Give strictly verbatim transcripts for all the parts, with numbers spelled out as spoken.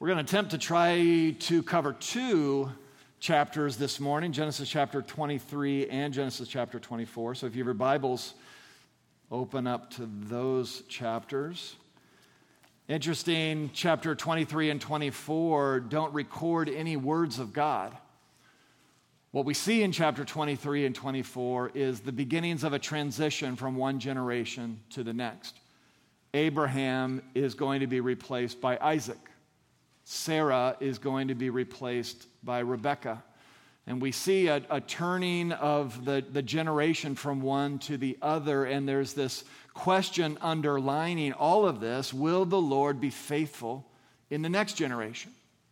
We're going to attempt to try to cover two chapters this morning, Genesis chapter twenty-three and Genesis chapter twenty-four. So if you have your Bibles, open up to those chapters. Interesting, chapter twenty-three and twenty-four don't record any words of God. What we see in chapter twenty-three and twenty-four is the beginnings of a transition from one generation to the next. Abraham is going to be replaced by Isaac. Sarah is going to be replaced by Rebekah. And we see a, a turning of the, the generation from one to the other, and there's this question underlining all of this: will the Lord be faithful in the next generation?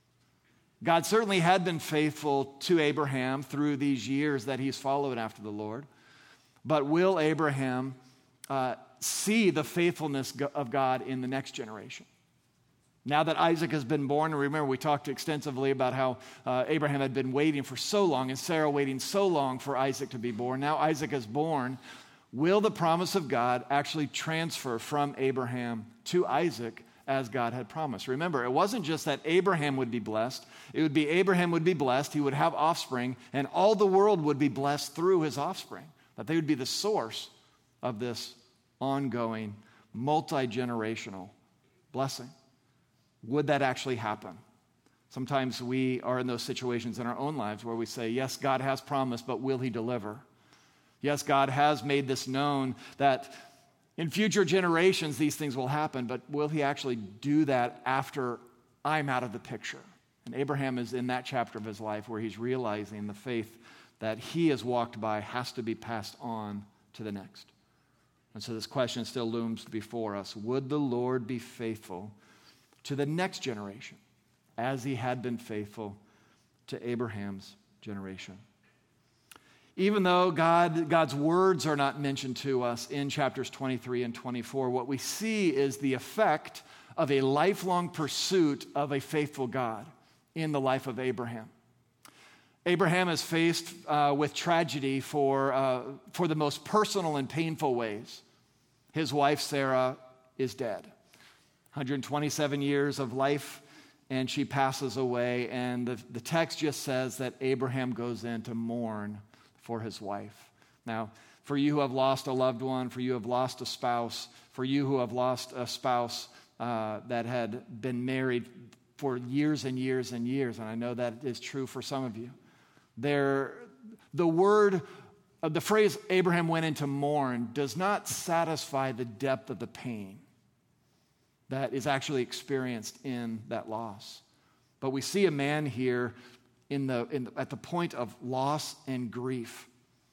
God certainly had been faithful to Abraham through these years that he's followed after the Lord, but will Abraham uh, see the faithfulness of God in the next generation? Now that Isaac has been born, and remember we talked extensively about how uh, Abraham had been waiting for so long and Sarah waiting so long for Isaac to be born. Now Isaac is born. Will the promise of God actually transfer from Abraham to Isaac as God had promised? Remember, it wasn't just that Abraham would be blessed. It would be Abraham would be blessed, he would have offspring, and all the world would be blessed through his offspring. That they would be the source of this ongoing, multi-generational blessing. Would that actually happen? Sometimes we are in those situations in our own lives where we say, yes, God has promised, but will he deliver? Yes, God has made this known that in future generations these things will happen, but will he actually do that after I'm out of the picture? And Abraham is in that chapter of his life where he's realizing the faith that he has walked by has to be passed on to the next. And so this question still looms before us. Would the Lord be faithful to the next generation as he had been faithful to Abraham's generation? Even though God, God's words are not mentioned to us in chapters twenty-three and twenty-four, what we see is the effect of a lifelong pursuit of a faithful God in the life of Abraham. Abraham is faced uh, with tragedy for, uh, for the most personal and painful ways. His wife, Sarah, is dead. one hundred twenty-seven years of life, and she passes away. And the, the text just says that Abraham goes in to mourn for his wife. Now, for you who have lost a loved one, for you who have lost a spouse, for you who have lost a spouse uh, that had been married for years and years and years, and I know that is true for some of you, there, the word, uh, the phrase Abraham went in to mourn does not satisfy the depth of the pain that is actually experienced in that loss. But we see a man here in the, in the, at the point of loss and grief.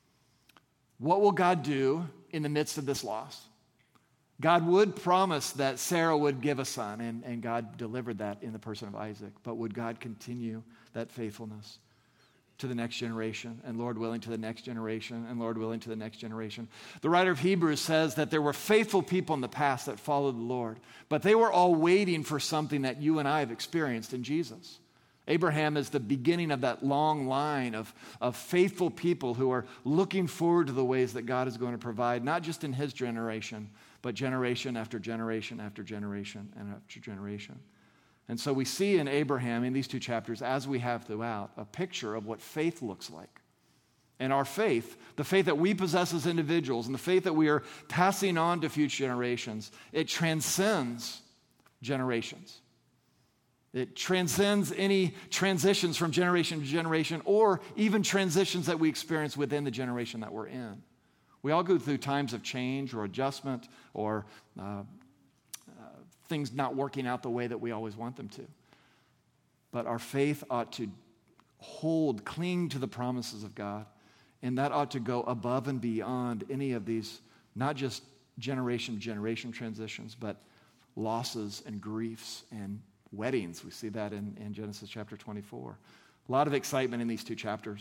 What will God do in the midst of this loss? God would promise that Sarah would give a son, and, and God delivered that in the person of Isaac. But would God continue that faithfulness to the next generation, and Lord willing to the next generation, and Lord willing to the next generation? The writer of Hebrews says that there were faithful people in the past that followed the Lord, but they were all waiting for something that you and I have experienced in Jesus. Abraham is the beginning of that long line of, of faithful people who are looking forward to the ways that God is going to provide, not just in his generation, but generation after generation after generation and after generation. And so we see in Abraham, in these two chapters, as we have throughout, a picture of what faith looks like. And our faith, the faith that we possess as individuals, and the faith that we are passing on to future generations, it transcends generations. It transcends any transitions from generation to generation, or even transitions that we experience within the generation that we're in. We all go through times of change or adjustment or uh, things not working out the way that we always want them to. But our faith ought to hold, cling to the promises of God, and that ought to go above and beyond any of these, not just generation to generation transitions, but losses and griefs and weddings. We see that in, in Genesis chapter twenty-four. A lot of excitement in these two chapters.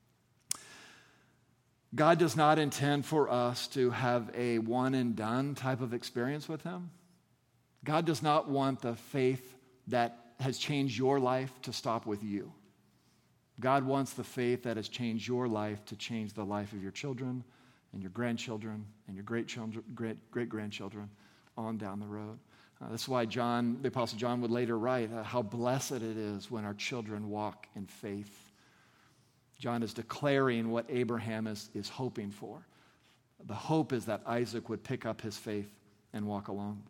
God does not intend for us to have a one and done type of experience with him. God does not want the faith that has changed your life to stop with you. God wants the faith that has changed your life to change the life of your children and your grandchildren and your great children, great great grandchildren on down the road. Uh, that's why John, the Apostle John would later write, uh, how blessed it is when our children walk in faith. John is declaring what Abraham is, is hoping for. The hope is that Isaac would pick up his faith and walk along.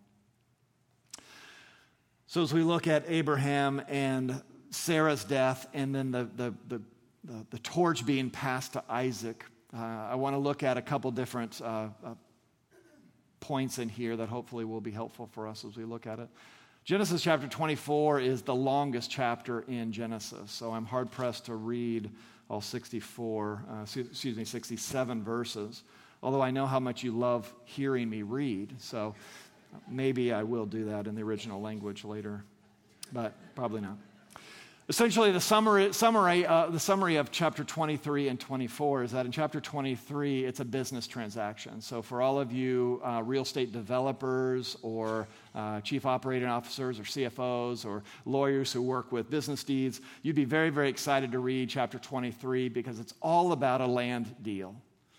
So as we look at Abraham and Sarah's death and then the, the, the, the, the torch being passed to Isaac, uh, I want to look at a couple different uh, uh, points in here that hopefully will be helpful for us as we look at it. Genesis chapter twenty-four is the longest chapter in Genesis, so I'm hard-pressed to read all sixty-four, uh, excuse me, sixty-seven verses, although I know how much you love hearing me read, so maybe I will do that in the original language later, but probably not. Essentially, the summary, summary, uh, the summary of chapter twenty-three and twenty-four is that in chapter twenty-three, it's a business transaction. So for all of you uh, real estate developers or uh, chief operating officers or C F Os or lawyers who work with business deeds, you'd be very, very excited to read chapter twenty-three because it's all about a land deal.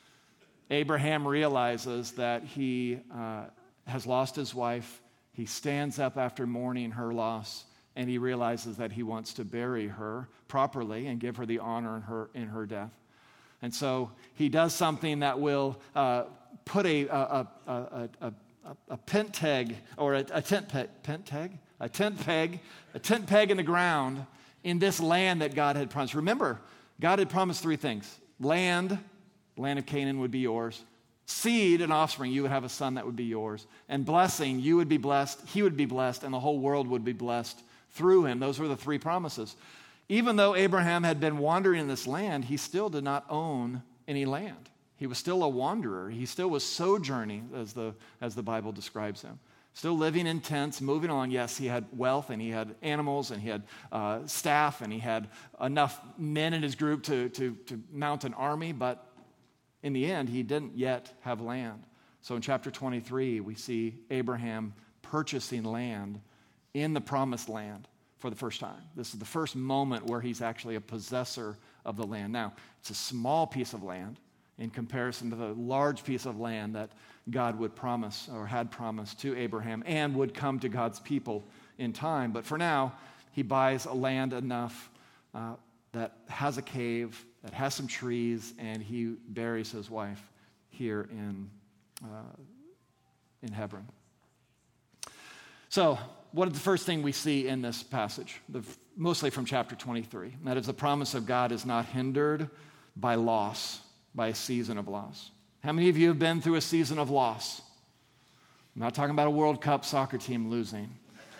Abraham realizes that he uh, has lost his wife. He stands up after mourning her loss, and he realizes that he wants to bury her properly and give her the honor in her in her death. And so he does something that will uh, put a a, a, a, a, a tent peg or a, a tent peg, tent peg, a tent peg, a tent peg in the ground in this land that God had promised. Remember, God had promised three things: land, land of Canaan would be yours. Seed and offspring, you would have a son that would be yours. And blessing, you would be blessed, he would be blessed, and the whole world would be blessed through him. Those were the three promises. Even though Abraham had been wandering in this land, he still did not own any land. He was still a wanderer. He still was sojourning, as the, as the Bible describes him. Still living in tents, moving along. Yes, he had wealth, and he had animals, and he had uh, staff, and he had enough men in his group to, to, to mount an army, but in the end, he didn't yet have land. So in chapter twenty-three, we see Abraham purchasing land in the promised land for the first time. This is the first moment where he's actually a possessor of the land. Now, it's a small piece of land in comparison to the large piece of land that God would promise or had promised to Abraham and would come to God's people in time. But for now, he buys a land enough uh, that has a cave, that has some trees, and he buries his wife here in, uh, in Hebron. So, what is the first thing we see in this passage? The, mostly from chapter twenty-three. That is, the promise of God is not hindered by loss, by a season of loss. How many of you have been through a season of loss? I'm not talking about a World Cup soccer team losing.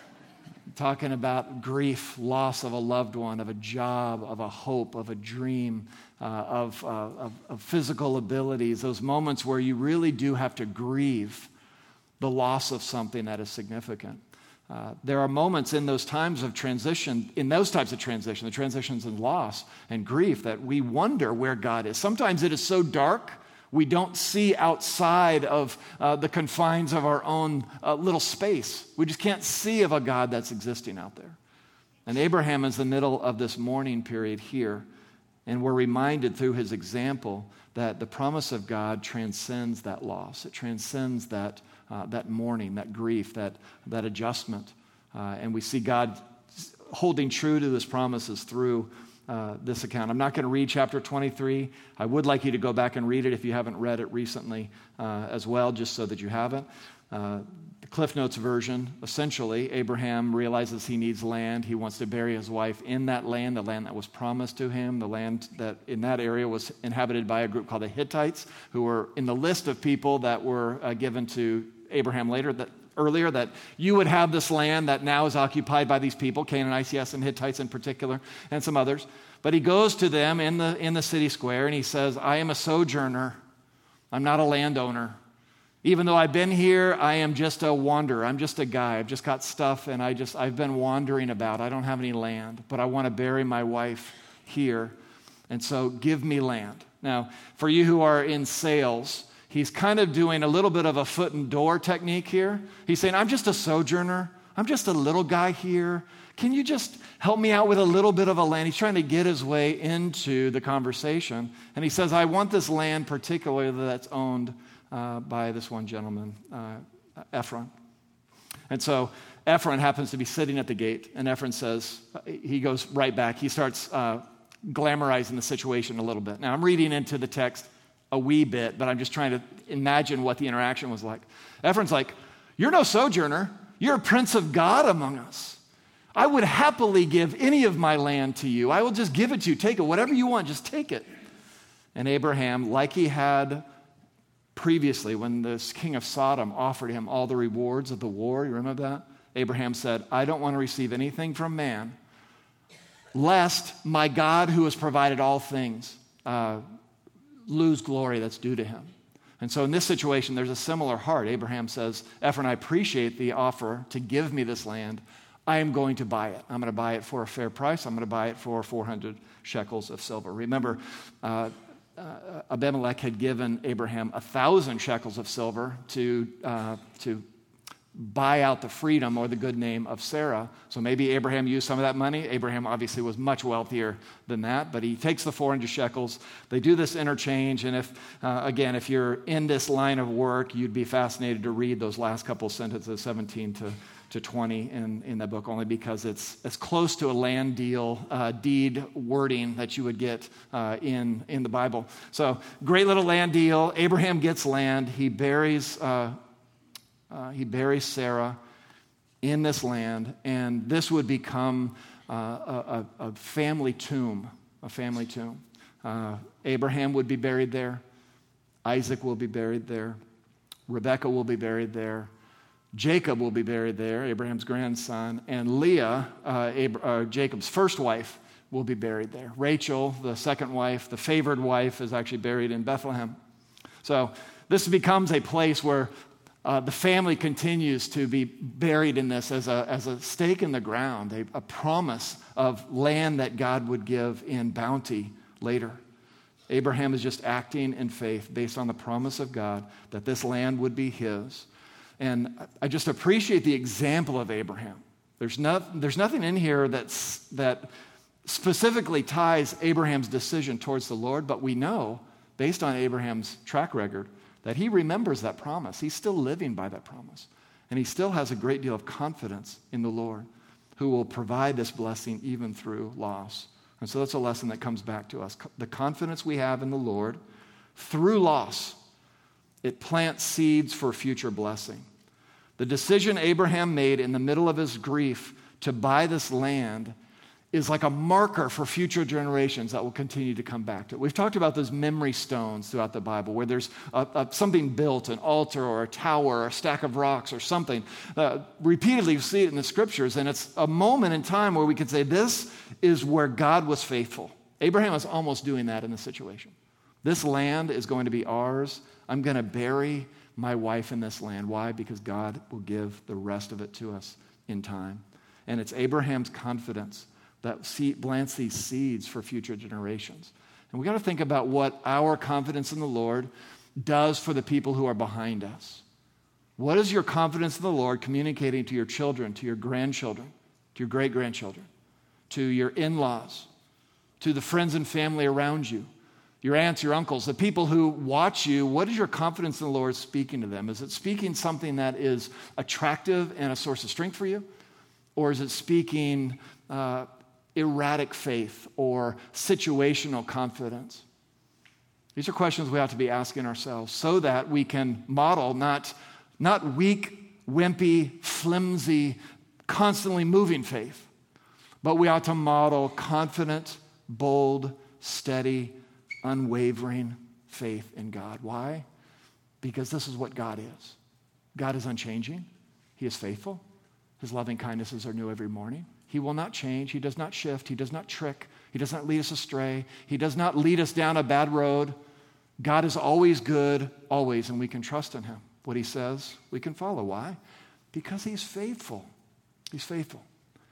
I'm talking about grief, loss of a loved one, of a job, of a hope, of a dream, uh, of, uh, of, of physical abilities, those moments where you really do have to grieve the loss of something that is significant. Uh, there are moments in those times of transition, in those types of transition, the transitions in loss and grief, that we wonder where God is. Sometimes it is so dark, we don't see outside of uh, the confines of our own uh, little space. We just can't see of a God that's existing out there. And Abraham is in the middle of this mourning period here, and we're reminded through his example that the promise of God transcends that loss. It transcends that Uh, that mourning, that grief, that, that adjustment. Uh, and we see God holding true to his promises through uh, this account. I'm not going to read chapter twenty-three. I would like you to go back and read it if you haven't read it recently uh, as well, just so that you have it. Uh, the Cliff Notes version, essentially, Abraham realizes he needs land. He wants to bury his wife in that land, the land that was promised to him, the land that in that area was inhabited by a group called the Hittites, who were in the list of people that were uh, given to Abraham later, that earlier, that you would have this land that now is occupied by these people, Canaanites, yes, and Hittites in particular, and some others. But he goes to them in the in the city square and he says, I am a sojourner. I'm not a landowner. Even though I've been here, I am just a wanderer. I'm just a guy. I've just got stuff and I just I've been wandering about. I don't have any land, but I want to bury my wife here. And so give me land. Now, for you who are in sales, he's kind of doing a little bit of a foot and door technique here. He's saying, I'm just a sojourner. I'm just a little guy here. Can you just help me out with a little bit of a land? He's trying to get his way into the conversation. And he says, I want this land particularly that's owned uh, by this one gentleman, uh, Ephron. And so Ephron happens to be sitting at the gate, and Ephron says, he goes right back. He starts uh, glamorizing the situation a little bit. Now, I'm reading into the text a wee bit, but I'm just trying to imagine what the interaction was like. Ephron's like, you're no sojourner. You're a prince of God among us. I would happily give any of my land to you. I will just give it to you. Take it. Whatever you want, just take it. And Abraham, like he had previously when the king of Sodom offered him all the rewards of the war, you remember that? Abraham said, I don't want to receive anything from man, lest my God who has provided all things uh, lose glory that's due to him. And so in this situation, there's a similar heart. Abraham says, Ephron, I appreciate the offer to give me this land. I am going to buy it. I'm going to buy it for a fair price. I'm going to buy it for four hundred shekels of silver. Remember, uh, uh, Abimelech had given Abraham a thousand shekels of silver to, uh, to buy out the freedom or the good name of Sarah. So maybe Abraham used some of that money. Abraham obviously was much wealthier than that, but he takes the four hundred shekels. They do this interchange, and if, uh, again, if you're in this line of work, you'd be fascinated to read those last couple sentences, seventeen to to twenty in, in the book, only because it's as close to a land deal, uh, deed wording that you would get uh, in, in the Bible. So great little land deal. Abraham gets land. He buries, uh, uh, he buries Sarah in this land, and this would become uh, a, a family tomb, a family tomb. Uh, Abraham would be buried there. Isaac will be buried there. Rebekah will be buried there. Jacob will be buried there, Abraham's grandson, and Leah, uh, Ab- uh, Jacob's first wife, will be buried there. Rachel, the second wife, the favored wife, is actually buried in Bethlehem. So this becomes a place where uh, the family continues to be buried in this as a, as a stake in the ground, a, a promise of land that God would give in bounty later. Abraham is just acting in faith based on the promise of God that this land would be his. And I just appreciate the example of Abraham. There's, not, there's nothing in here that's, that specifically ties Abraham's decision towards the Lord, but we know, based on Abraham's track record, that he remembers that promise. He's still living by that promise. And he still has a great deal of confidence in the Lord, who will provide this blessing even through loss. And so that's a lesson that comes back to us. The confidence we have in the Lord through loss, it plants seeds for future blessing. The decision Abraham made in the middle of his grief to buy this land is like a marker for future generations that will continue to come back to it. We've talked about those memory stones throughout the Bible, where there's a, a, something built, an altar or a tower or a stack of rocks or something. Uh, repeatedly, you see it in the scriptures, and it's a moment in time where we can say, this is where God was faithful. Abraham is almost doing that in this situation. This land is going to be ours. I'm going to bury my wife in this land. Why? Because God will give the rest of it to us in time. And it's Abraham's confidence that plants these seeds for future generations. And we got to think about what our confidence in the Lord does for the people who are behind us. What is your confidence in the Lord communicating to your children, to your grandchildren, to your great-grandchildren, to your in-laws, to the friends and family around you? Your aunts, your uncles, the people who watch you, what is your confidence in the Lord speaking to them? Is it speaking something that is attractive and a source of strength for you? Or is it speaking uh, erratic faith or situational confidence? These are questions we have to be asking ourselves so that we can model not, not weak, wimpy, flimsy, constantly moving faith, but we ought to model confident, bold, steady, unwavering faith in God. Why? Because this is what God is. God is unchanging. He is faithful. His loving kindnesses are new every morning. He will not change. He does not shift. He does not trick. He does not lead us astray. He does not lead us down a bad road. God is always good, always, and we can trust in him. What he says, we can follow. Why? Because he's faithful. He's faithful.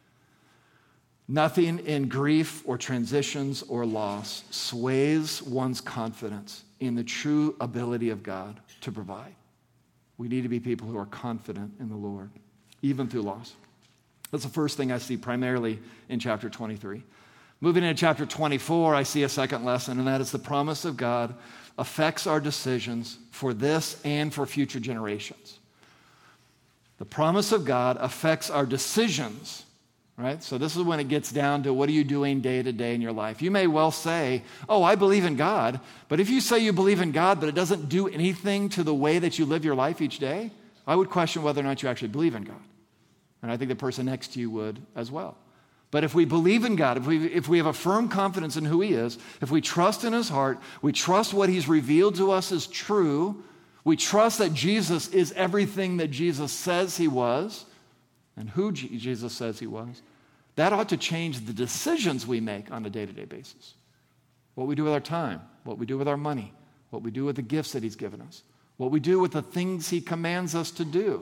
Nothing in grief or transitions or loss sways one's confidence in the true ability of God to provide. We need to be people who are confident in the Lord, even through loss. That's the first thing I see primarily in chapter twenty-three. Moving into chapter twenty-four, I see a second lesson, and that is the promise of God affects our decisions for this and for future generations. The promise of God affects our decisions, right? So this is when it gets down to what are you doing day to day in your life. You may well say, oh, I believe in God, but if you say you believe in God, but it doesn't do anything to the way that you live your life each day, I would question whether or not you actually believe in God. And I think the person next to you would as well. But if we believe in God, if we, if we have a firm confidence in who he is, if we trust in his heart, we trust what he's revealed to us is true, we trust that Jesus is everything that Jesus says he was and who G- Jesus says he was, that ought to change the decisions we make on a day-to-day basis. What we do with our time, what we do with our money, what we do with the gifts that he's given us, what we do with the things he commands us to do.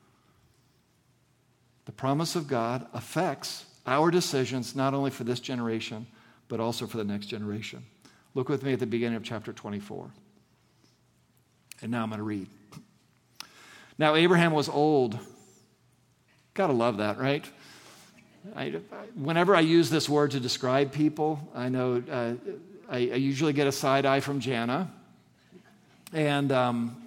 The promise of God affects our decisions not only for this generation, but also for the next generation. Look with me at the beginning of chapter twenty-four. And now I'm going to read. Now Abraham was old. Gotta love that, right? I, whenever I use this word to describe people, I know uh, I, I usually get a side eye from Jana. And um,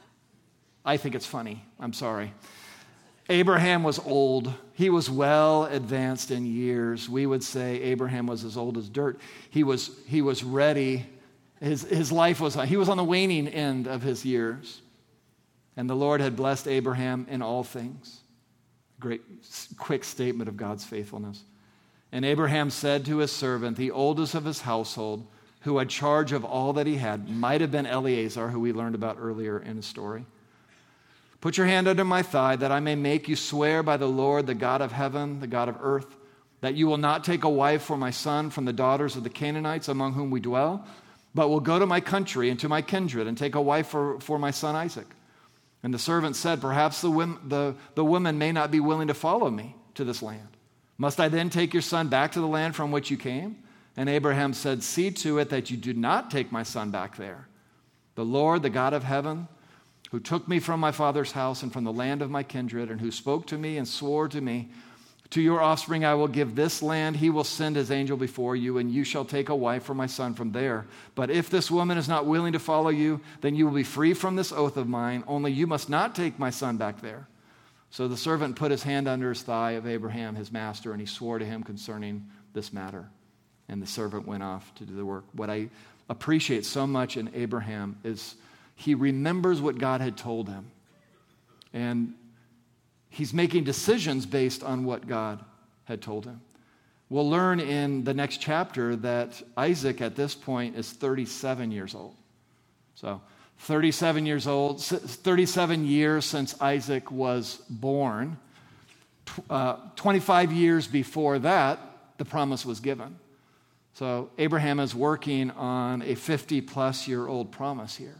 I think it's funny. I'm sorry. Abraham was old. He was well advanced in years. We would say Abraham was as old as dirt. He was, he was ready. His, his life was, he was on the waning end of his years. And the Lord had blessed Abraham in all things. Great, quick statement of God's faithfulness. And Abraham said to his servant, the oldest of his household, who had charge of all that he had, might have been Eleazar, who we learned about earlier in the story. Put your hand under my thigh, that I may make you swear by the Lord, the God of heaven, the God of earth, that you will not take a wife for my son from the daughters of the Canaanites among whom we dwell, but will go to my country and to my kindred and take a wife for, for my son Isaac. And the servant said, perhaps the, the, the woman may not be willing to follow me to this land. Must I then take your son back to the land from which you came? And Abraham said, see to it that you do not take my son back there. The Lord, the God of heaven, who took me from my father's house and from the land of my kindred, and who spoke to me and swore to me, to your offspring I will give this land. He will send his angel before you, and you shall take a wife for my son from there. But if this woman is not willing to follow you, then you will be free from this oath of mine. Only you must not take my son back there. So the servant put his hand under his thigh of Abraham, his master, and he swore to him concerning this matter. And the servant went off to do the work. What I appreciate so much in Abraham is he remembers what God had told him. And he's making decisions based on what God had told him. We'll learn in the next chapter that Isaac at this point is thirty-seven years old. So thirty-seven years old, thirty-seven years since Isaac was born. Uh, twenty-five years before that, the promise was given. So Abraham is working on a fifty-plus-year-old promise here.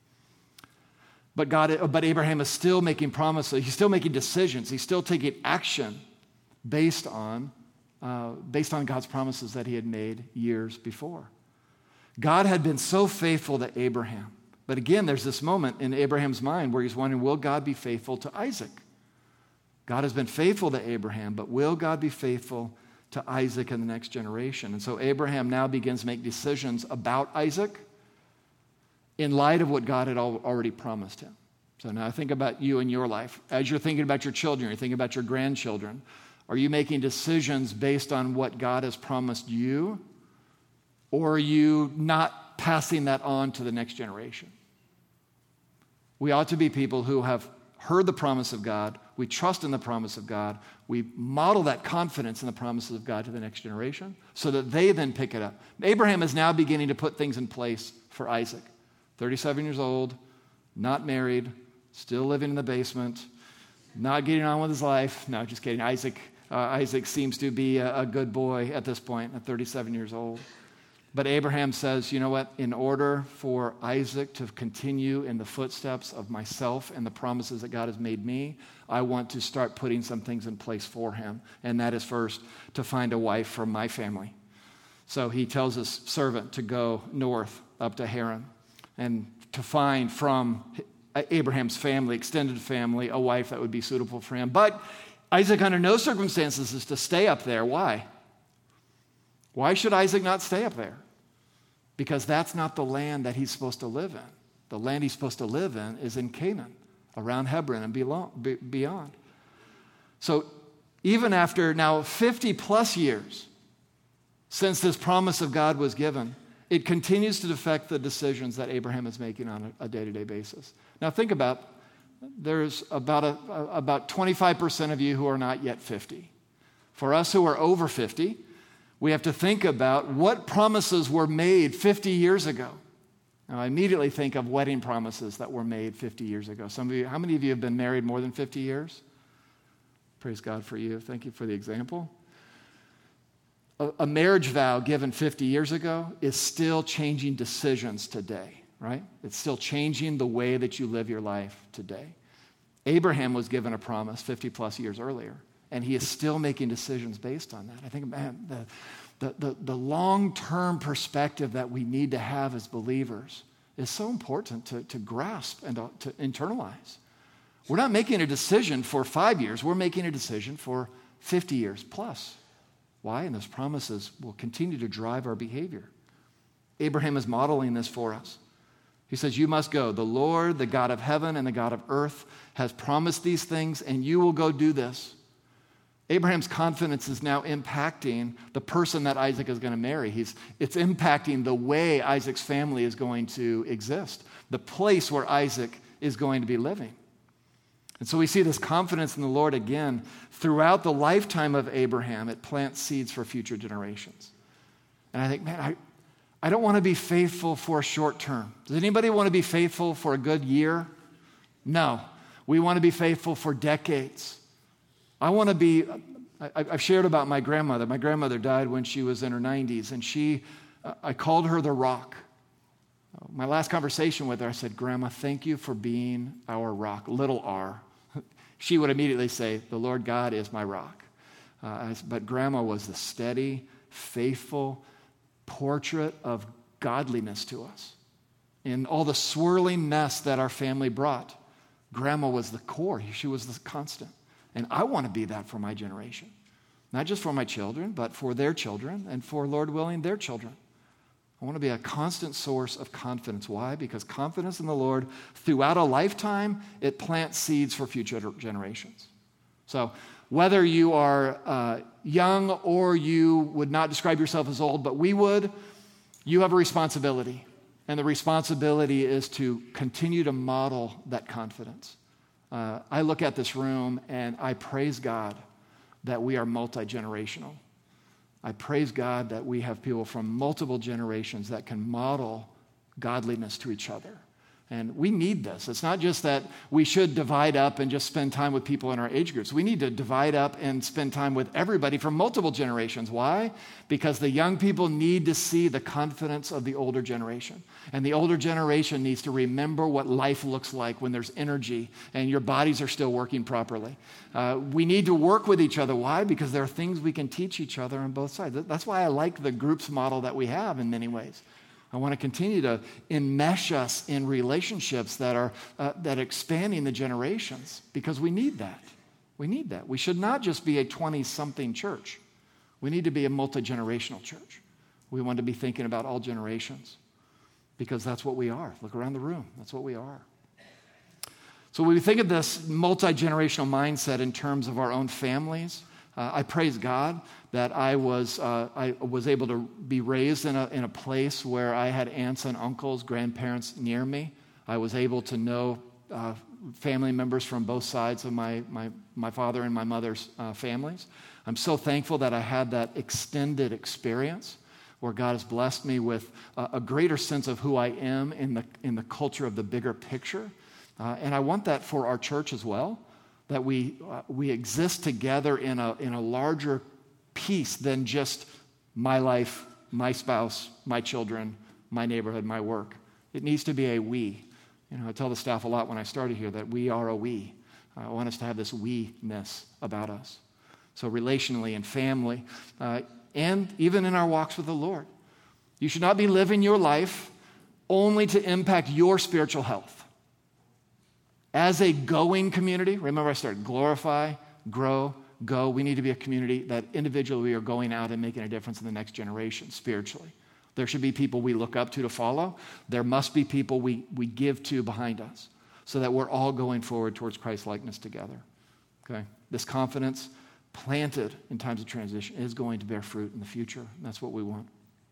But God, but Abraham is still making promises. He's still making decisions. He's still taking action based on, uh, based on God's promises that he had made years before. God had been so faithful to Abraham. But again, there's this moment in Abraham's mind where he's wondering, will God be faithful to Isaac? God has been faithful to Abraham, but will God be faithful to Isaac and the next generation? And so Abraham now begins to make decisions about Isaac in light of what God had already promised him. So now think about you and your life. As you're thinking about your children, you're thinking about your grandchildren, are you making decisions based on what God has promised you? Or are you not passing that on to the next generation? We ought to be people who have heard the promise of God, we trust in the promise of God, we model that confidence in the promises of God to the next generation so that they then pick it up. Abraham is now beginning to put things in place for Isaac. thirty-seven years old, not married, still living in the basement, not getting on with his life. No, just kidding. Isaac, uh, Isaac seems to be a, a good boy at this point, at thirty-seven years old. But Abraham says, you know what? In order for Isaac to continue in the footsteps of myself and the promises that God has made me, I want to start putting some things in place for him. And that is first to find a wife for my family. So he tells his servant to go north up to Haran and to find from Abraham's family, extended family, a wife that would be suitable for him. But Isaac, under no circumstances, is to stay up there. Why? Why should Isaac not stay up there? Because that's not the land that he's supposed to live in. The land he's supposed to live in is in Canaan. around Hebron and beyond. So even after now fifty plus years since this promise of God was given, it continues to affect the decisions that Abraham is making on a day-to-day basis. Now think about, there's about, a, about twenty-five percent of you who are not yet fifty. For us who are over fifty, we have to think about what promises were made fifty years ago. Now, I immediately think of wedding promises that were made fifty years ago. Some of you, how many of you have been married more than fifty years? Praise God for you. Thank you for the example. A, a marriage vow given fifty years ago is still changing decisions today, right? It's still changing the way that you live your life today. Abraham was given a promise fifty plus years earlier, and he is still making decisions based on that. I think, man, the The, the, the long-term perspective that we need to have as believers is so important to, to grasp and to, to internalize. We're not making a decision for five years. We're making a decision for fifty years plus. Why? And those promises will continue to drive our behavior. Abraham is modeling this for us. He says, you must go. The Lord, the God of heaven and the God of earth, has promised these things, and you will go do this. Abraham's confidence is now impacting the person that Isaac is going to marry. He's, it's impacting the way Isaac's family is going to exist, the place where Isaac is going to be living. And so we see this confidence in the Lord again throughout the lifetime of Abraham. It plants seeds for future generations. And I think, man, I, I don't want to be faithful for a short term. Does anybody want to be faithful for a good year? No. We want to be faithful for decades. I want to be, I, I've shared about my grandmother. My grandmother died when she was in her nineties, and she, uh, I called her the rock. My last conversation with her, I said, Grandma, thank you for being our rock, little r. She would immediately say, the Lord God is my rock. Uh, but Grandma was the steady, faithful portrait of godliness to us. In all the swirling mess that our family brought, Grandma was the core. She was the constant. And I want to be that for my generation. Not just for my children, but for their children, and for, Lord willing, their children. I want to be a constant source of confidence. Why? Because confidence in the Lord, throughout a lifetime, it plants seeds for future generations. So whether you are uh, young or you would not describe yourself as old, but we would, you have a responsibility. And the responsibility is to continue to model that confidence. Uh, I look at this room and I praise God that we are multi-generational. I praise God that we have people from multiple generations that can model godliness to each other. And we need this. It's not just that we should divide up and just spend time with people in our age groups. We need to divide up and spend time with everybody from multiple generations. Why? Because the young people need to see the confidence of the older generation. And the older generation needs to remember what life looks like when there's energy and your bodies are still working properly. Uh, we need to work with each other. Why? Because there are things we can teach each other on both sides. That's why I like the groups model that we have in many ways. I want to continue to enmesh us in relationships that are uh, that are expanding the generations, because we need that. We need that. We should not just be a twenty-something church. We need to be a multi-generational church. We want to be thinking about all generations, because that's what we are. Look around the room. That's what we are. So when we think of this multi-generational mindset in terms of our own families, uh, I praise God that I was uh, I was able to be raised in a in a place where I had aunts and uncles, grandparents near me. I was able to know uh, family members from both sides of my my my father and my mother's uh, families. I'm so thankful that I had that extended experience where God has blessed me with a, a greater sense of who I am in the in the culture of the bigger picture, uh, and I want that for our church as well. That we uh, we exist together in a in a larger piece than just my life, my spouse, my children, my neighborhood, my work. It needs to be a we. You know, I tell the staff a lot when I started here that we are a we. I want us to have this we-ness about us. So relationally and family, uh, and even in our walks with the Lord, you should not be living your life only to impact your spiritual health. As a going community, remember I started glorify, grow, go. We need to be a community that individually we are going out and making a difference in the next generation spiritually. There should be people we look up to to follow. There must be people we, we give to behind us. so that we're all going forward towards Christ-likeness together. Okay? This confidence planted in times of transition is going to bear fruit in the future. And that's what we want.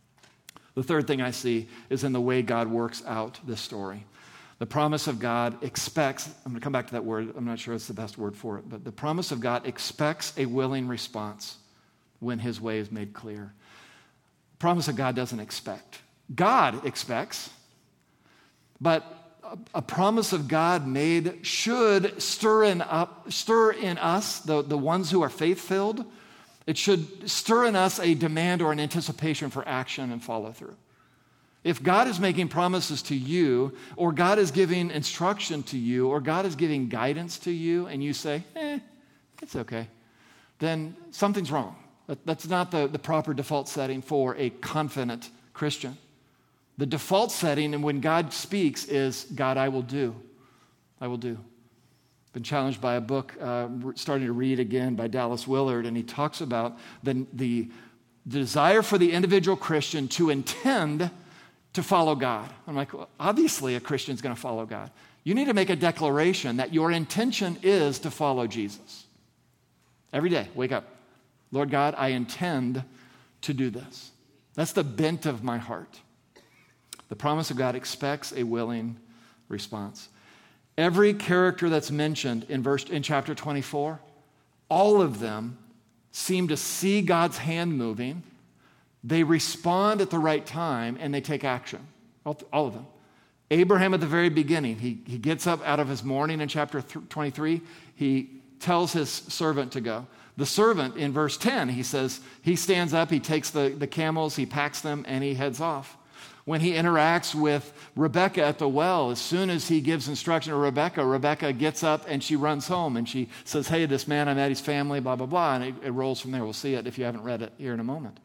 The third thing I see is in the way God works out this story. The promise of God expects, I'm going to come back to that word, I'm not sure it's the best word for it, but the promise of God expects a willing response when his way is made clear. The promise of God doesn't expect. God expects, but a, a promise of God made should stir in up, stir in us, the, the ones who are faith-filled, it should stir in us a demand or an anticipation for action and follow-through. If God is making promises to you, or God is giving instruction to you, or God is giving guidance to you, and you say, eh, it's okay, then something's wrong. That, that's not the, the proper default setting for a confident Christian. The default setting, and when God speaks, is, God, I will do. I will do. Been challenged by a book, uh, starting to read again by Dallas Willard, and he talks about the, the desire for the individual Christian to intend to follow God. I'm like, well, obviously a Christian's going to follow God. You need to make a declaration that your intention is to follow Jesus. Every day, wake up. Lord God, I intend to do this. That's the bent of my heart. The promise of God expects a willing response. Every character that's mentioned in verse in chapter twenty-four, all of them seem to see God's hand moving. They respond at the right time, and they take action. All, all of them. Abraham at the very beginning, he, he gets up out of his mourning in chapter twenty-three. He tells his servant to go. The servant in verse ten, he says, he stands up, he takes the, the camels, he packs them, and he heads off. When he interacts with Rebekah at the well, as soon as he gives instruction to Rebekah, Rebekah gets up and she runs home and she says, hey, this man, I met his family, blah, blah, blah, and it, it rolls from there. We'll see it if you haven't read it here in a moment.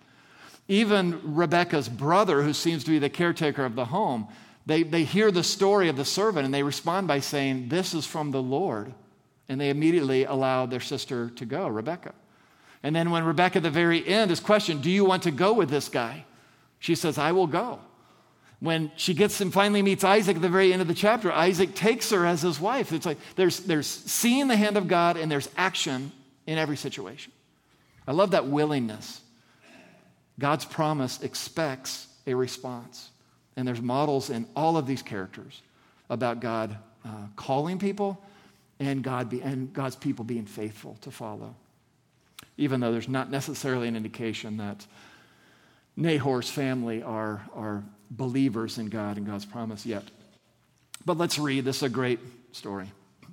Even Rebekah's brother, who seems to be the caretaker of the home, they, they hear the story of the servant and they respond by saying, this is from the Lord. And they immediately allow their sister to go, Rebekah. And then when Rebekah at the very end is questioned, do you want to go with this guy? She says, I will go. When she gets and finally meets Isaac at the very end of the chapter, Isaac takes her as his wife. It's like there's, there's seeing the hand of God and there's action in every situation. I love that willingness. God's promise expects a response. And there's models in all of these characters about God uh, calling people and, God be, and God's people being faithful to follow. Even though there's not necessarily an indication that Nahor's family are, are believers in God and God's promise yet. But let's read. This is a great story.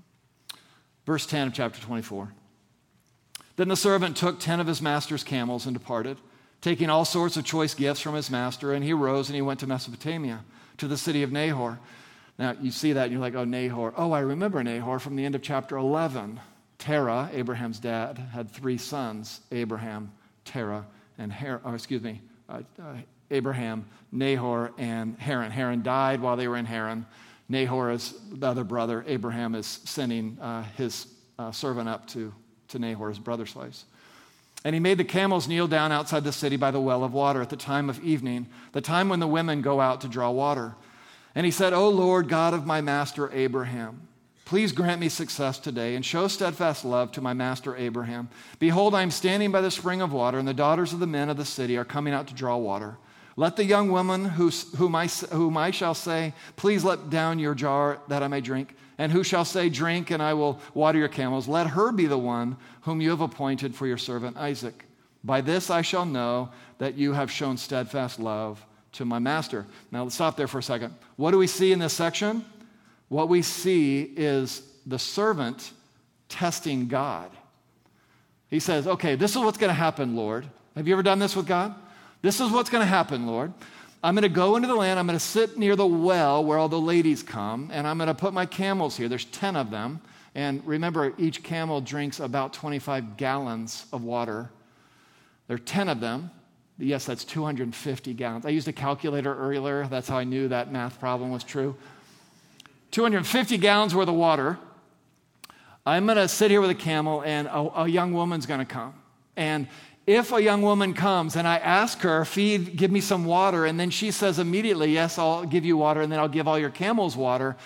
Verse ten of chapter twenty-four. Then the servant took ten of his master's camels and departed, taking all sorts of choice gifts from his master, and he rose and he went to Mesopotamia, to the city of Nahor. Now, you see that and you're like, oh, Nahor. Oh, I remember Nahor from the end of chapter eleven. Terah, Abraham's dad, had three sons, Abraham, Terah, and Har- oh, excuse me, uh, uh, Abraham, Nahor, and Haran. Haran died while they were in Haran. Nahor is the other brother. Abraham is sending uh, his uh, servant up to, to Nahor, his brother's place. And he made the camels kneel down outside the city by the well of water at the time of evening, the time when the women go out to draw water. And he said, O Lord, God of my master Abraham, please grant me success today and show steadfast love to my master Abraham. Behold, I am standing by the spring of water, and the daughters of the men of the city are coming out to draw water. Let the young woman who, whom, I, whom I shall say, please let down your jar that I may drink, and who shall say, drink, and I will water your camels, let her be the one whom you have appointed for your servant Isaac. By this I shall know that you have shown steadfast love to my master. Now let's stop there for a second. What do we see in this section? What we see is the servant testing God. He says, okay, this is what's going to happen, Lord. Have you ever done this with God? This is what's going to happen, Lord. I'm going to go into the land. I'm going to sit near the well where all the ladies come, and I'm going to put my camels here. There's ten of them. And remember, each camel drinks about twenty-five gallons of water. There are ten of them. Yes, that's two hundred fifty gallons. I used a calculator earlier. That's how I knew that math problem was true. two hundred fifty gallons worth of water. I'm going to sit here with a camel, and a, a young woman's going to come. And if a young woman comes and I ask her, feed, give me some water, and then she says immediately, yes, I'll give you water, and then I'll give all your camels water,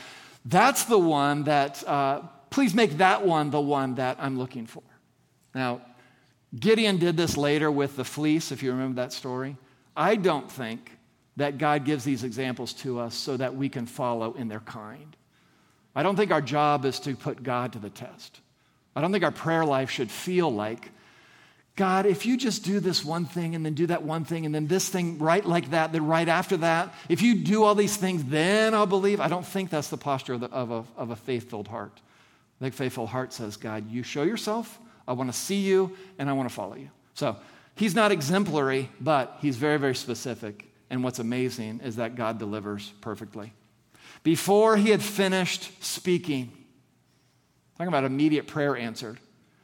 That's the one that, uh, please make that one the one that I'm looking for. Now, Gideon did this later with the fleece, if you remember that story. I don't think that God gives these examples to us so that we can follow in their kind. I don't think our job is to put God to the test. I don't think our prayer life should feel like, God, if you just do this one thing and then do that one thing and then this thing right like that, then right after that, if you do all these things, then I'll believe. I don't think that's the posture of, the, of, a, of a faith-filled heart. I think faith-filled heart says, God, you show yourself, I want to see you, and I want to follow you. So he's not exemplary, but he's very, very specific. And what's amazing is that God delivers perfectly. Before he had finished speaking, talking about immediate prayer answered.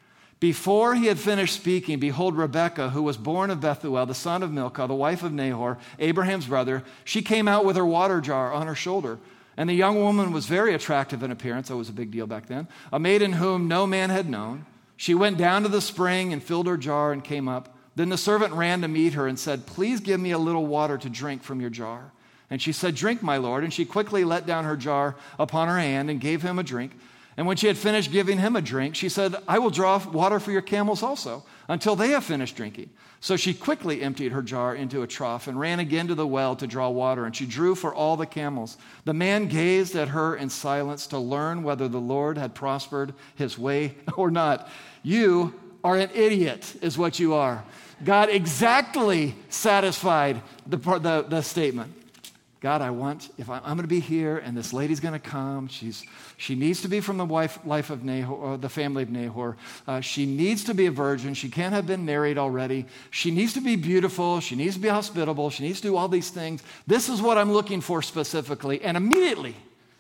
Before he had finished speaking, behold, Rebekah, who was born of Bethuel, the son of Milcah, the wife of Nahor, Abraham's brother, she came out with her water jar on her shoulder. And the young woman was very attractive in appearance. That was a big deal back then. A maiden whom no man had known. She went down to the spring and filled her jar and came up. Then the servant ran to meet her and said, please give me a little water to drink from your jar. And she said, drink, my lord. And she quickly let down her jar upon her hand and gave him a drink. And when she had finished giving him a drink, she said, I will draw water for your camels also, until they have finished drinking. So she quickly emptied her jar into a trough and ran again to the well to draw water, and she drew for all the camels. The man gazed at her in silence to learn whether the Lord had prospered his way or not. You are an idiot, is what you are. God exactly satisfied the, the, the statement. God, I want, if I, I'm going to be here and this lady's going to come, she's, she needs to be from the wife, life of Nahor, or the family of Nahor. Uh, she needs to be a virgin. She can't have been married already. She needs to be beautiful. She needs to be hospitable. She needs to do all these things. This is what I'm looking for specifically. And immediately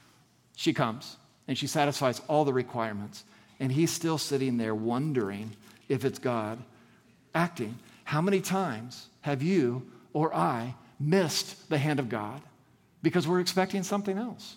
she comes and she satisfies all the requirements. And he's still sitting there wondering if it's God acting. How many times have you or I missed the hand of God because we're expecting something else?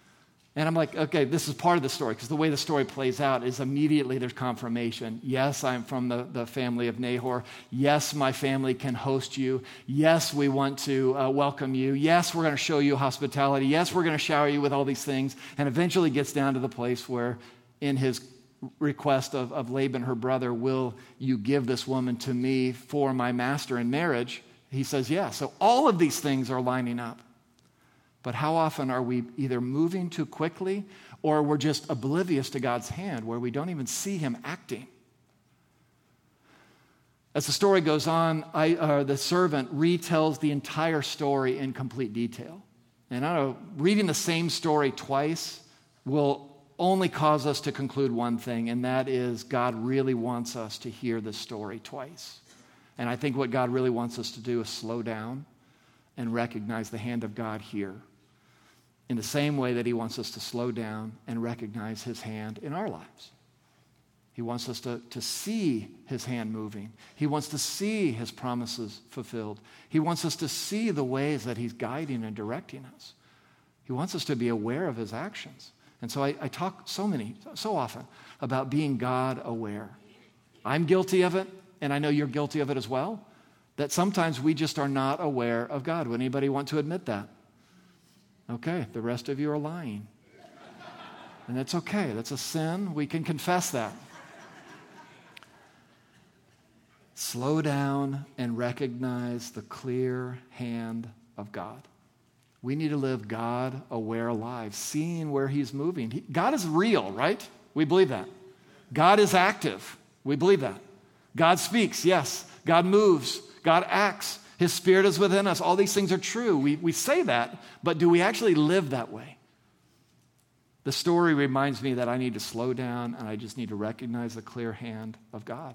And I'm like, okay, this is part of the story, because the way the story plays out is immediately there's confirmation. Yes, I'm from the, the family of Nahor. Yes, my family can host you. Yes, we want to uh, welcome you. Yes, we're going to show you hospitality. Yes, we're going to shower you with all these things. And eventually gets down to the place where in his request of, of Laban, her brother, will you give this woman to me for my master in marriage? He says, yeah. So all of these things are lining up. But how often are we either moving too quickly or we're just oblivious to God's hand where we don't even see him acting? As the story goes on, I, uh, the servant retells the entire story in complete detail. And I know reading the same story twice will only cause us to conclude one thing, and that is God really wants us to hear this story twice. And I think what God really wants us to do is slow down and recognize the hand of God here in the same way that he wants us to slow down and recognize his hand in our lives. He wants us to, to see his hand moving. He wants to see his promises fulfilled. He wants us to see the ways that he's guiding and directing us. He wants us to be aware of his actions. And so I, I talk so many, so often about being God aware. I'm guilty of it, and I know you're guilty of it as well, that sometimes we just are not aware of God. Would anybody want to admit that? Okay, the rest of you are lying. And that's okay. That's a sin. We can confess that. Slow down and recognize the clear hand of God. We need to live God-aware lives, seeing where he's moving. He, God is real, right? We believe that. God is active. We believe that. God speaks, yes. God moves. God acts. His Spirit is within us. All these things are true. We, we say that, but do we actually live that way? The story reminds me that I need to slow down and I just need to recognize the clear hand of God.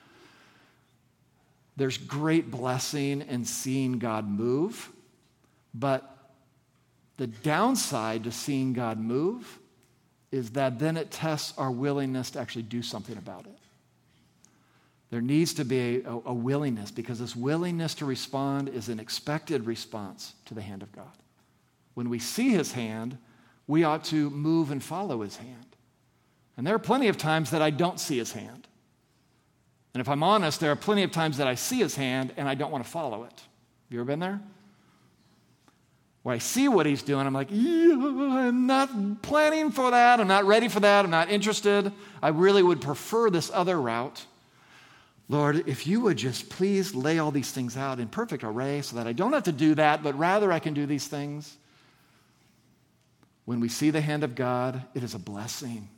There's great blessing in seeing God move, but the downside to seeing God move is that then it tests our willingness to actually do something about it. There needs to be a, a willingness, because this willingness to respond is an expected response to the hand of God. When we see his hand, we ought to move and follow his hand. And there are plenty of times that I don't see his hand. And if I'm honest, there are plenty of times that I see his hand and I don't want to follow it. Have you ever been there? When I see what he's doing, I'm like, yeah, I'm not planning for that. I'm not ready for that. I'm not interested. I really would prefer this other route. Lord, if you would just please lay all these things out in perfect array so that I don't have to do that, but rather I can do these things. When we see the hand of God, it is a blessing.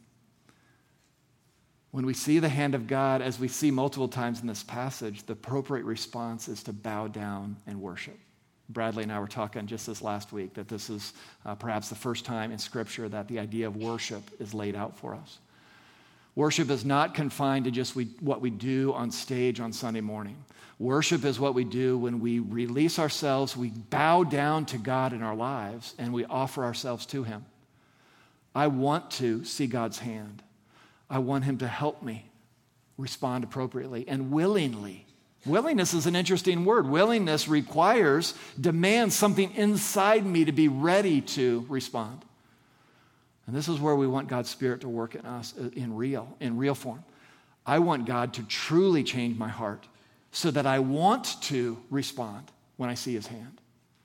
When we see the hand of God, as we see multiple times in this passage, the appropriate response is to bow down and worship. Bradley and I were talking just this last week that this is uh, perhaps the first time in Scripture that the idea of worship is laid out for us. Worship is not confined to just we, what we do on stage on Sunday morning. Worship is what we do when we release ourselves, we bow down to God in our lives, and we offer ourselves to Him. I want to see God's hand. I want Him to help me respond appropriately and willingly. Willingness is an interesting word. Willingness requires, demands something inside me to be ready to respond. And this is where we want God's Spirit to work in us in real, in real form. I want God to truly change my heart so that I want to respond when I see His hand.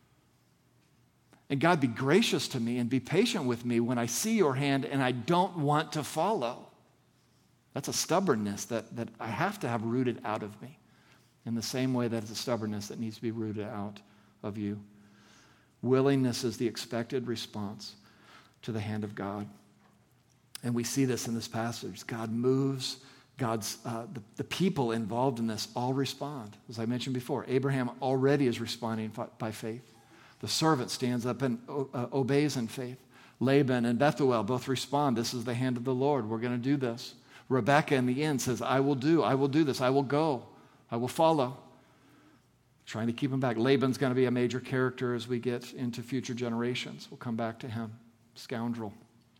And God, be gracious to me and be patient with me when I see your hand and I don't want to follow. That's a stubbornness that, that I have to have rooted out of me. In the same way that it's a stubbornness that needs to be rooted out of you. Willingness is the expected response to the hand of God. And we see this in this passage. God moves, God's uh, the, the people involved in this all respond. As I mentioned before, Abraham already is responding by faith. The servant stands up and uh, obeys in faith. Laban and Bethuel both respond. This is the hand of the Lord. We're going to do this. Rebekah in the end says, I will do, I will do this, I will go. I will follow. Trying to keep him back. Laban's going to be a major character as we get into future generations. We'll come back to him. Scoundrel.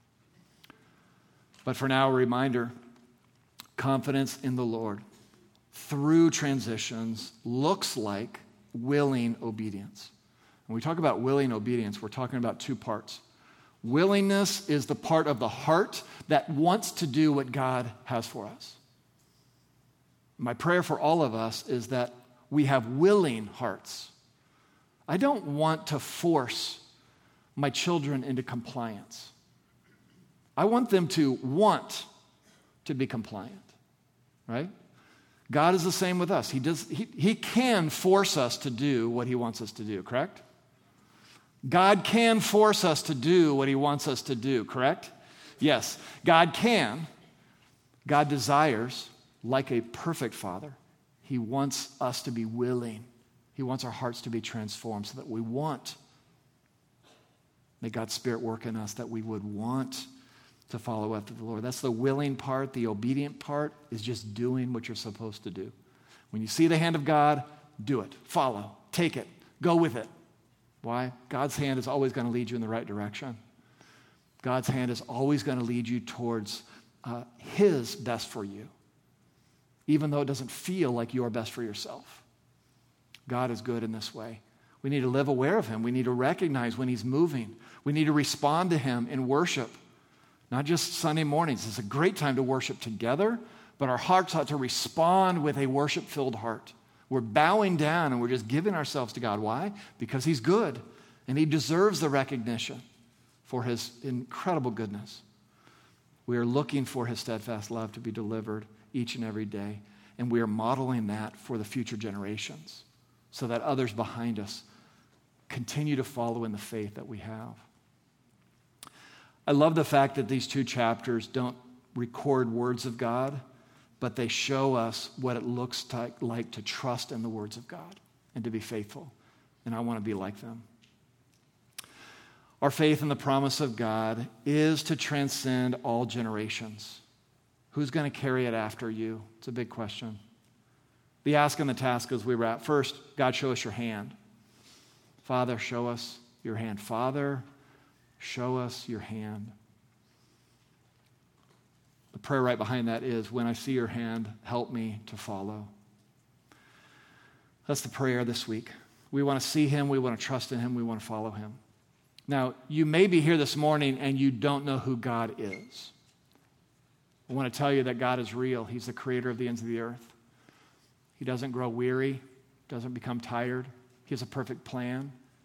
But for now, a reminder, confidence in the Lord through transitions looks like willing obedience. When we talk about willing obedience, we're talking about two parts. Willingness is the part of the heart that wants to do what God has for us. My prayer for all of us is that we have willing hearts. I don't want to force my children into compliance. I want them to want to be compliant, right? God is the same with us. He does. He, he can force us to do what He wants us to do, correct? God can force us to do what He wants us to do, correct? Yes, God can. God desires. Like a perfect Father, He wants us to be willing. He wants our hearts to be transformed so that we want. May God's Spirit work in us that we would want to follow after the Lord. That's the willing part. The obedient part is just doing what you're supposed to do. When you see the hand of God, do it. Follow. Take it. Go with it. Why? God's hand is always going to lead you in the right direction. God's hand is always going to lead you towards uh, His best for you. Even though it doesn't feel like you're best for yourself. God is good in this way. We need to live aware of Him. We need to recognize when He's moving. We need to respond to Him in worship. Not just Sunday mornings. It's a great time to worship together, but our hearts ought to respond with a worship-filled heart. We're bowing down and we're just giving ourselves to God. Why? Because He's good and He deserves the recognition for His incredible goodness. We are looking for His steadfast love to be delivered each and every day. And we are modeling that for the future generations so that others behind us continue to follow in the faith that we have. I love the fact that these two chapters don't record words of God, but they show us what it looks like, like to trust in the words of God and to be faithful. And I want to be like them. Our faith in the promise of God is to transcend all generations. Who's going to carry it after you? It's a big question. The ask and the task as we wrap. First, God, show us your hand. Father, show us your hand. Father, show us your hand. The prayer right behind that is, when I see your hand, help me to follow. That's the prayer this week. We want to see Him. We want to trust in Him. We want to follow Him. Now, you may be here this morning and you don't know who God is. I want to tell you that God is real. He's the creator of the ends of the earth. He doesn't grow weary, doesn't become tired. He has a perfect plan.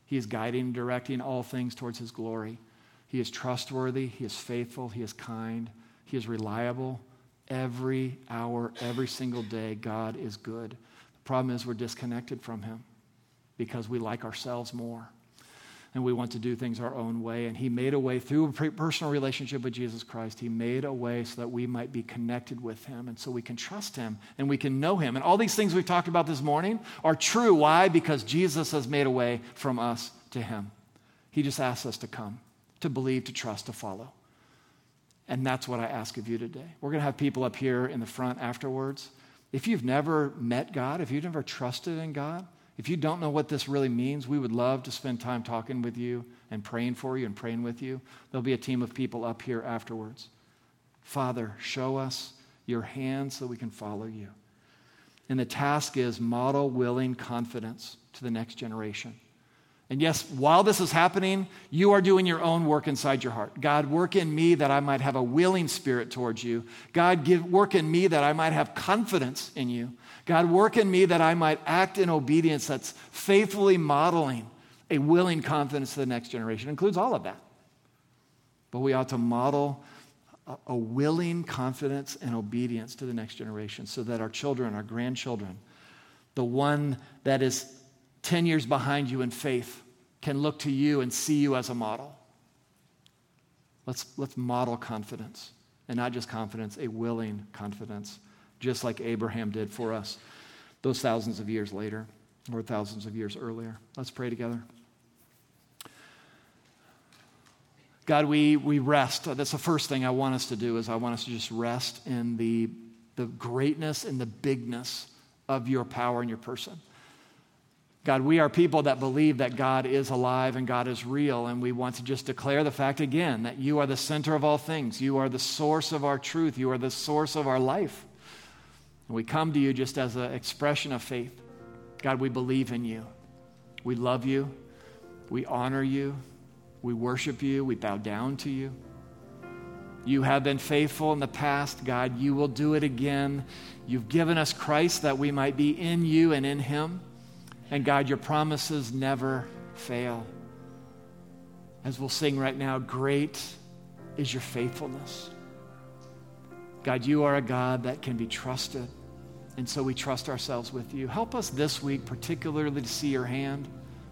He is guiding and directing all things towards his glory. He is trustworthy. He is faithful. He is kind. He is reliable. Every hour, every single day, God is good. The problem is we're disconnected from him because we like ourselves more and we want to do things our own way. And he made a way through a personal relationship with Jesus Christ. He made a way so that we might be connected with him and so we can trust him and we can know him. And all these things we've talked about this morning are true. Why? Because Jesus has made a way from us to him. He just asks us to come, to believe, to trust, to follow. And that's what I ask of you today. We're going to have people up here in the front afterwards. If you've never met God, if you've never trusted in God, if you don't know what this really means, we would love to spend time talking with you and praying for you and praying with you. There'll be a team of people up here afterwards. Father, show us your hand so we can follow you. And the task is model willing confidence to the next generation. And yes, while this is happening, you are doing your own work inside your heart. God, work in me that I might have a willing spirit towards you. God, give work in me that I might have confidence in you. God, work in me that I might act in obedience that's faithfully modeling a willing confidence to the next generation. It includes all of that. But we ought to model a, a willing confidence and obedience to the next generation so that our children, our grandchildren, the one that is ten years behind you in faith can look to you and see you as a model. Let's, let's model confidence, and not just confidence, a willing confidence, just like Abraham did for us those thousands of years later or thousands of years earlier. Let's pray together. God, we, we rest. That's the first thing I want us to do is I want us to just rest in the, the greatness and the bigness of your power and your person. God, we are people that believe that God is alive and God is real, and we want to just declare the fact again that you are the center of all things. You are the source of our truth. You are the source of our life. And we come to you just as an expression of faith. God, we believe in you. We love you. We honor you. We worship you. We bow down to you. You have been faithful in the past, God. You will do it again. You've given us Christ that we might be in you and in him. And God, your promises never fail. As we'll sing right now, great is your faithfulness. God, you are a God that can be trusted. And so we trust ourselves with you. Help us this week particularly to see your hand.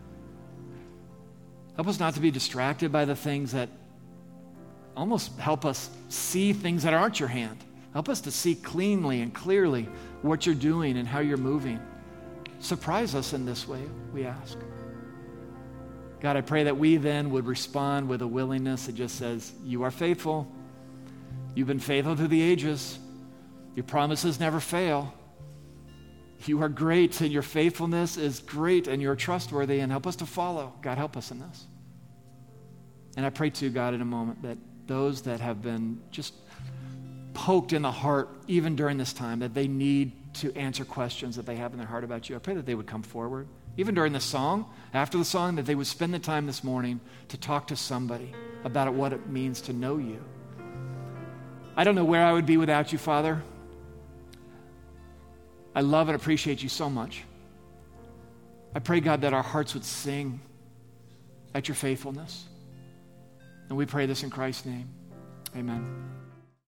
Help us not to be distracted by the things that almost help us see things that aren't your hand. Help us to see cleanly and clearly what you're doing and how you're moving. Surprise us in this way, we ask. God, I pray that we then would respond with a willingness that just says, you are faithful. You've been faithful through the ages. Your promises never fail. You are great, and your faithfulness is great, and you're trustworthy, and help us to follow. God, help us in this. And I pray too, God, in a moment that those that have been just poked in the heart, even during this time, that they need to answer questions that they have in their heart about you. I pray that they would come forward, even during the song, after the song, that they would spend the time this morning to talk to somebody about what it means to know you. I don't know where I would be without you, Father. I love and appreciate you so much. I pray, God, that our hearts would sing at your faithfulness. And we pray this in Christ's name. Amen.